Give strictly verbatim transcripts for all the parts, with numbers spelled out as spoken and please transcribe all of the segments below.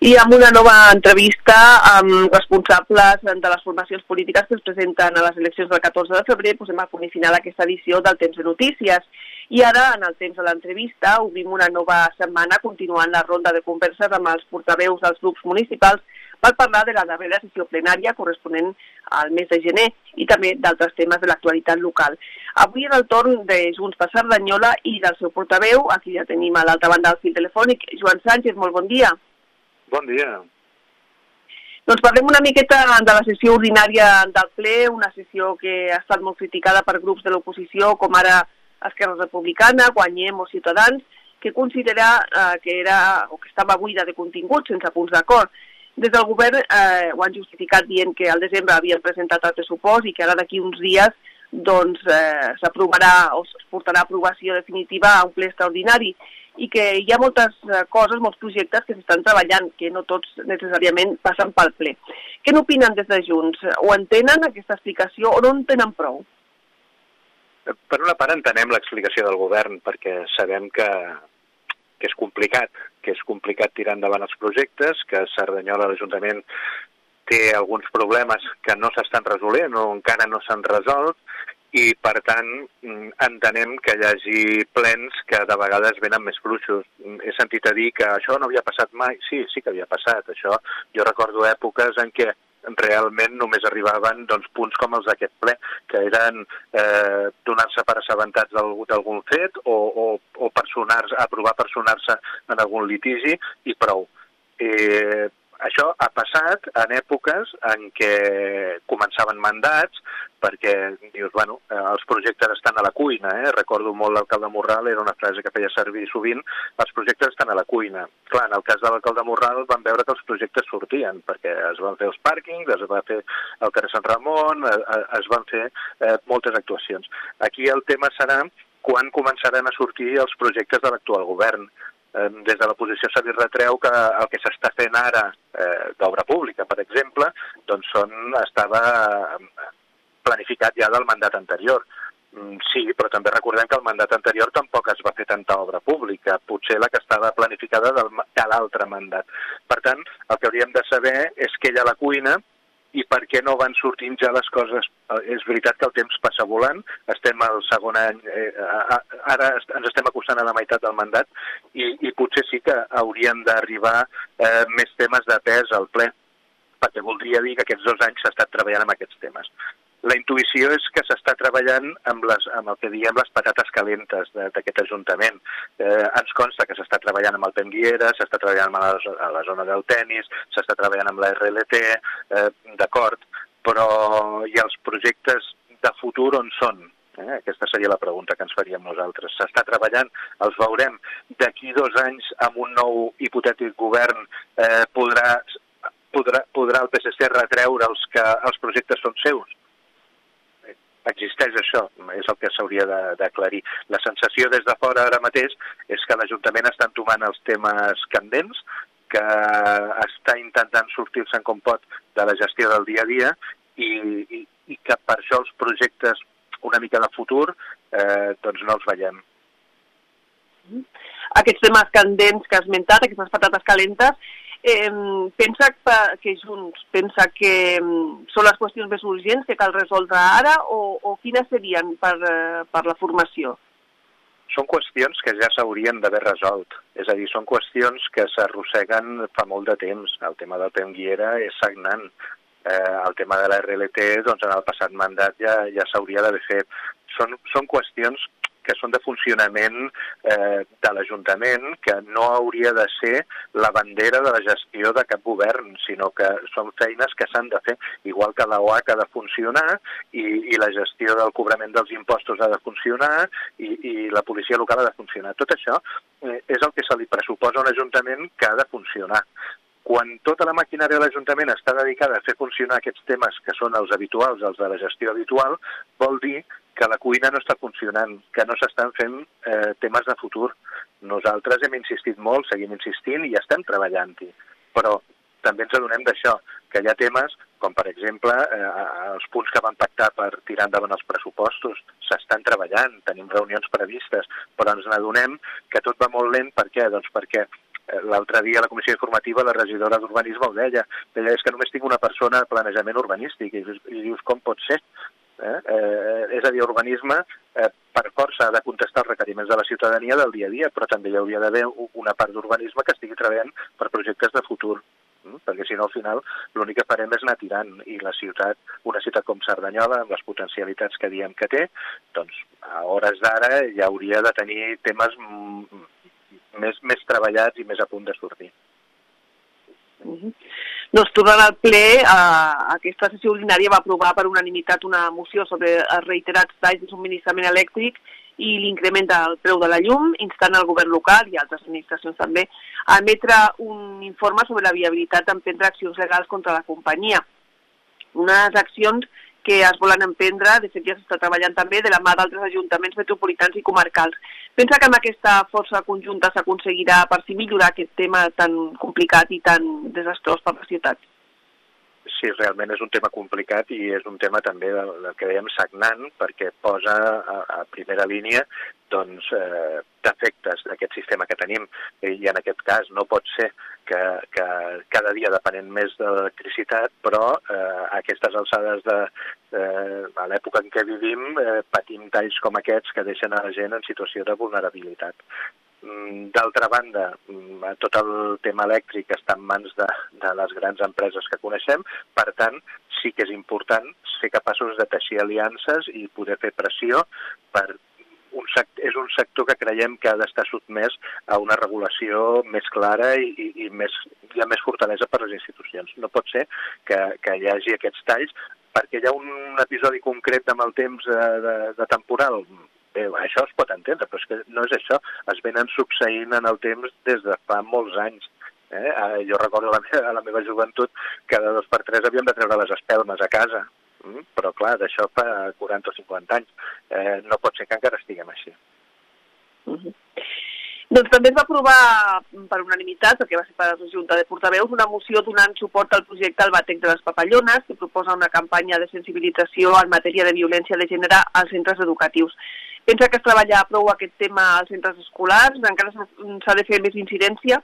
i amb una nova entrevista amb responsables de les formacions polítiques que es presenten a les eleccions del catorze de febrer, posem a punt i final aquesta edició del Temps de Notícies. I ara, en el temps de l'entrevista, obrim una nova setmana continuant la ronda de converses amb els portaveus dels grups municipals per parlar de la darrera sessió plenària corresponent al mes de gener i també d'altres temes de l'actualitat local. Avui és el torn de Junts per Cerdanyola i del seu portaveu, aquí ja tenim a l'altra banda del fil telefònic, Joan Sánchez, molt bon dia. Bon dia. Doncs parlem una miqueta de la sessió ordinària del ple, una sessió que ha estat molt criticada per grups de l'oposició, com ara Esquerra Republicana, Guanyem o Ciutadans, que considera eh, que era o que estava buida de contingut, sense punts d'acord. Des del govern eh, ho han justificat dient que al desembre havien presentat el pressupost i que ara d'aquí uns dies doncs eh, s'aprovarà o es portarà a aprovació definitiva a un ple extraordinari i que hi ha moltes coses, molts projectes que s'estan treballant, que no tots necessàriament passen pel ple. Què n'opinen des de Junts? O entenen aquesta explicació o no en tenen prou? Per una part entenem l'explicació del govern perquè sabem que, que és complicat, que és complicat tirar endavant els projectes, que Cerdanyola, l'Ajuntament, té alguns problemes que no s'estan resolent o encara no s'han resolt, i, per tant, entenem que hi hagi plens que de vegades venen més fluixos. He sentit a dir que això no havia passat mai. Sí, sí que havia passat. Això, jo recordo èpoques en què realment només arribaven doncs, punts com els d'aquest ple, que eren eh, donar-se per assabentats d'algun fet o, o, o personar-se, aprovar personar-se en algun litigi i prou. Eh, Això ha passat en èpoques en què començaven mandats, perquè dius, bueno, els projectes estan a la cuina, eh? Recordo molt l'alcalde Morral, era una frase que feia servir sovint, els projectes estan a la cuina. Clar, en el cas de l'alcalde Morral vam veure que els projectes sortien, perquè es van fer els pàrquings, es va fer el carrer Sant Ramon, es van fer eh, moltes actuacions. Aquí el tema serà quan començaran a sortir els projectes de l'actual govern. Des de l'oposició se li retreu que el que s'està fent ara eh, d'obra pública, per exemple, doncs són, estava planificat ja del mandat anterior. Sí, però també recordem que el mandat anterior tampoc es va fer tanta obra pública, potser la que estava planificada del, de l'altre mandat. Per tant, el que hauríem de saber és què hi ha a la cuina i per què no van sortint ja les coses. És veritat que el temps passa volant, estem al segon any, eh, ara ens estem acostant a la meitat del mandat i, i potser sí que haurien d'arribar eh, més temes de pes al ple, perquè voldria dir que aquests dos anys s'ha estat treballant amb aquests temes. La intuïció és que s'està treballant amb, les, amb el que diem les patates calentes d'aquest Ajuntament. Eh, ens consta que s'està treballant amb el Penguiera, s'està treballant amb la, a la zona del tennis, s'està treballant amb la R L T, eh, d'acord, però i els projectes de futur on són? Eh? Aquesta seria la pregunta que ens faríem nosaltres. S'està treballant, els veurem. D'aquí dos anys, amb un nou hipotètic govern, eh, podrà, podrà, podrà el P S C retreure els que els projectes són seus? Existeix això, és el que s'hauria d'aclarir. La sensació des de fora ara mateix és que l'Ajuntament està entomant els temes candents, que està intentant sortir-se'n com pot de la gestió del dia a dia i, i, i que per això els projectes una mica de futur eh, doncs no els veiem. Aquests temes candents que has esmentat, aquestes patates calentes, Eh, pensa que Junts pensa que són les qüestions més urgents que cal resoldre ara o, o quines serien per, per la formació? Són qüestions que ja s'haurien d'haver resolt. És a dir, són qüestions que s'arrosseguen fa molt de temps. El tema del Penguiera és sagnant. Eh, el tema de la R L T, doncs en el passat mandat ja, ja s'hauria d'haver fet. Són, són qüestions que són de funcionament eh, de l'Ajuntament, que no hauria de ser la bandera de la gestió de cap govern, sinó que són feines que s'han de fer, igual que la O A C ha de funcionar i, i la gestió del cobrament dels impostos ha de funcionar i, i la policia local ha de funcionar. Tot això eh, és el que se li pressuposa a un Ajuntament que ha de funcionar. Quan tota la maquinària de l'Ajuntament està dedicada a fer funcionar aquests temes que són els habituals, els de la gestió habitual, vol dir que la cuina no està funcionant, que no s'estan fent eh, temes de futur. Nosaltres hem insistit molt, seguim insistint i estem treballant-hi, però també ens adonem d'això, que hi ha temes, com per exemple eh, els punts que van pactar per tirar endavant els pressupostos, s'estan treballant, tenim reunions previstes, però ens n'adonem que tot va molt lent. Per què? Doncs perquè L'altre dia a la comissió informativa la regidora d'Urbanisme ho deia, deia és que només tinc una persona de planejament urbanístic, i, i dius com pot ser? Eh? Eh, és a dir, urbanisme eh, per força ha de contestar els requeriments de la ciutadania del dia a dia, però també hi hauria d'haver una part d'urbanisme que estigui treballant per projectes de futur, eh? Perquè si no al final l'únic que farem és anar tirant, i la ciutat, una ciutat com Cerdanyola, amb les potencialitats que diem que té, doncs a hores d'ara ja hauria de tenir temes més, més treballats i més a punt de sortir. Uh-huh. Doncs tornant al ple, eh, aquesta sessió ordinària va aprovar per unanimitat una moció sobre els reiterats talls de subministrament elèctric i l'increment del preu de la llum, instant el govern local i altres administracions també a emetre un informe sobre la viabilitat d'emprendre accions legals contra la companyia. Unes accions que es volen emprendre, de fet ja s'està treballant també de la mà d'altres ajuntaments metropolitans i comarcals. Pensa que amb aquesta força conjunta s'aconseguirà per si millorar aquest tema tan complicat i tan desastrós per la ciutat? Sí, realment és un tema complicat i és un tema també del, del que dèiem sagnant, perquè posa a, a primera línia doncs, eh, defectes d'aquest sistema que tenim, i en aquest cas no pot ser que, que cada dia depenem més de l'electricitat, però eh, a aquestes alçades de, eh, a l'època en què vivim eh, patim talls com aquests que deixen a la gent en situació de vulnerabilitat. D'altra banda, tot el tema elèctric està en mans de, de les grans empreses que coneixem, per tant, sí que és important ser capaços de teixir aliances i poder fer pressió per un sector, és un sector que creiem que ha d'estar sotmès a una regulació més clara i, i, i més, hi ha més fortalesa per les institucions. No pot ser que, que hi hagi aquests talls perquè hi ha un episodi concret amb el temps de, de, de temporal. Bé, això es pot entendre, però és que no és això. Es venen succeint en el temps des de fa molts anys. Eh? Jo recordo a la, meva, a la meva joventut que de dos per tres havíem de treure les espelmes a casa. Mm? Però clar, d'això fa quaranta o cinquanta anys. Eh, no pot ser que encara estiguem així. Uh-huh. Doncs també es va aprovar per unanimitat, perquè va ser per la Junta de Portaveus, una moció donant suport al projecte El Batec de les Papallones, que proposa una campanya de sensibilització en matèria de violència de gènere als centres educatius. Pensa que es treballa prou aquest tema als centres escolars? Encara s'ha de fer més incidència?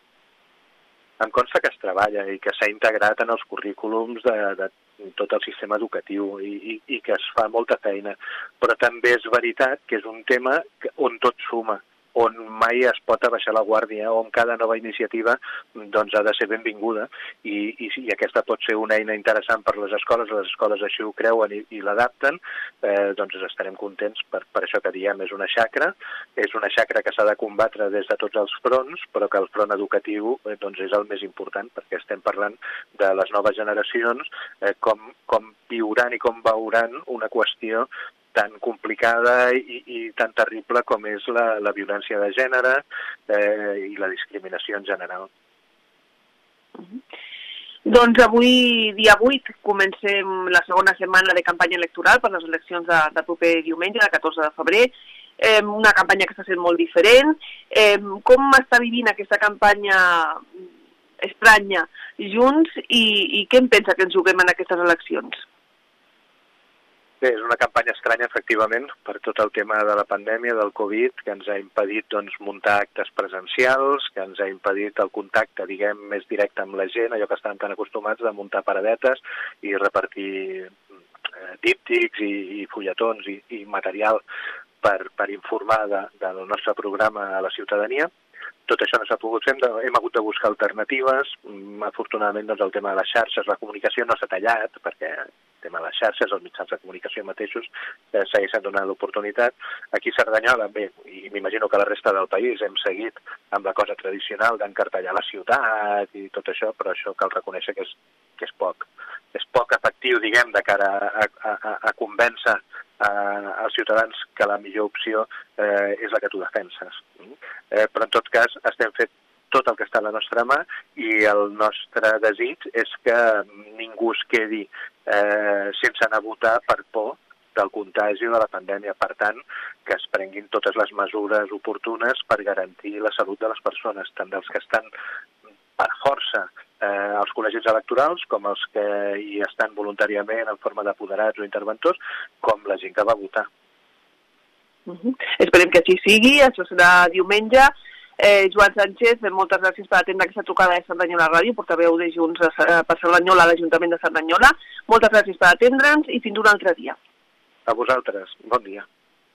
Em consta que es treballa i que s'ha integrat en els currículums de, de tot el sistema educatiu i, i, i que es fa molta feina. Però també és veritat que és un tema on tot suma, on mai es pot abaixar la guàrdia, on cada nova iniciativa doncs, ha de ser benvinguda i, i, i aquesta pot ser una eina interessant per les escoles, les escoles així ho creuen i, i l'adapten, eh, doncs estarem contents per, per això que diem, és una xacra, és una xacra que s'ha de combatre des de tots els fronts, però que el front educatiu eh, doncs és el més important, perquè estem parlant de les noves generacions, eh, com, com viuran i com veuran una qüestió tan complicada i, i tan terrible com és la, la violència de gènere eh, i la discriminació en general. Uh-huh. Doncs avui, dia vuit, comencem la segona setmana de campanya electoral per les eleccions de, de proper diumenge, el catorze de febrer. Eh, una campanya que està sent molt diferent. Eh, com està vivint aquesta campanya estranya Junts i, i què en pensa que ens juguem en aquestes eleccions? Bé, és una campanya estranya, efectivament, per tot el tema de la pandèmia, del Covid, que ens ha impedit doncs, muntar actes presencials, que ens ha impedit el contacte, diguem, més directe amb la gent, allò que estan tan acostumats de muntar paradetes i repartir eh, díptics i, i fulletons i, i material per, per informar de, del nostre programa a la ciutadania. Tot això no s'ha pogut fer, hem hagut de buscar alternatives. Afortunadament, doncs, el tema de les xarxes, la comunicació no s'ha tallat, perquè el tema de les xarxes, els mitjans de comunicació mateixos, eh, segueixen donant l'oportunitat. Aquí a Cerdanyola, bé, i m'imagino que la resta del país hem seguit amb la cosa tradicional d'encartellar la ciutat i tot això, però això cal reconèixer que és, que és poc. És poc efectiu, diguem, de cara a, a, a, a convèncer als ciutadans que la millor opció eh, és la que tu defenses. Eh, però en tot cas estem fent tot el que està a la nostra mà i el nostre desig és que ningú es quedi eh, sense anar a votar per por del contagi de la pandèmia. Per tant, que es prenguin totes les mesures oportunes per garantir la salut de les persones, tant dels que estan per força eh, als col·legis electorals, com els que hi estan voluntàriament en forma d'apoderats o interventors, com la gent que va votar. Uh-huh. Esperem que així sigui, això serà diumenge. Eh, Joan Sánchez, moltes gràcies per atendre aquesta trucada de Cerdanyola Ràdio, portaveu de Junts per Cerdanyola a l'Ajuntament de Cerdanyola. Moltes gràcies per atendre'ns i fins un altre dia. A vosaltres. Bon dia.